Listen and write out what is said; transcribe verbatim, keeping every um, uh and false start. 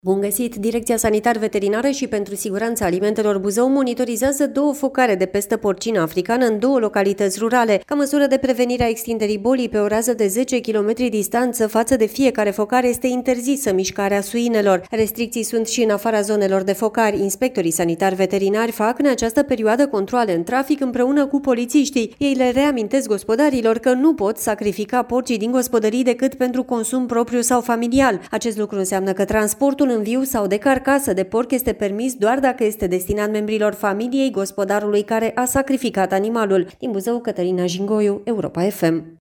Bun găsit! Direcția Sanitar-Veterinară și pentru Siguranța Alimentelor Buzău monitorizează două focare de pestă porcină africană în două localități rurale, ca măsură de prevenire a extinderii bolii pe o rază de zece kilometri distanță față de fiecare focare este interzisă mișcarea suinelor. Restricții sunt și în afara zonelor de focari. Inspectorii sanitar-veterinari fac în această perioadă controale în trafic împreună cu polițiștii. Ei le reamintesc gospodarilor că nu pot sacrifica porcii din gospodării decât pentru consum propriu sau familial. Acest lucru înseamnă că transportul în viu sau de carcasă de porc este permis doar dacă este destinat membrilor familiei gospodarului care a sacrificat animalul. Din Buzău, Cătălina Jingoiu, Europa F M.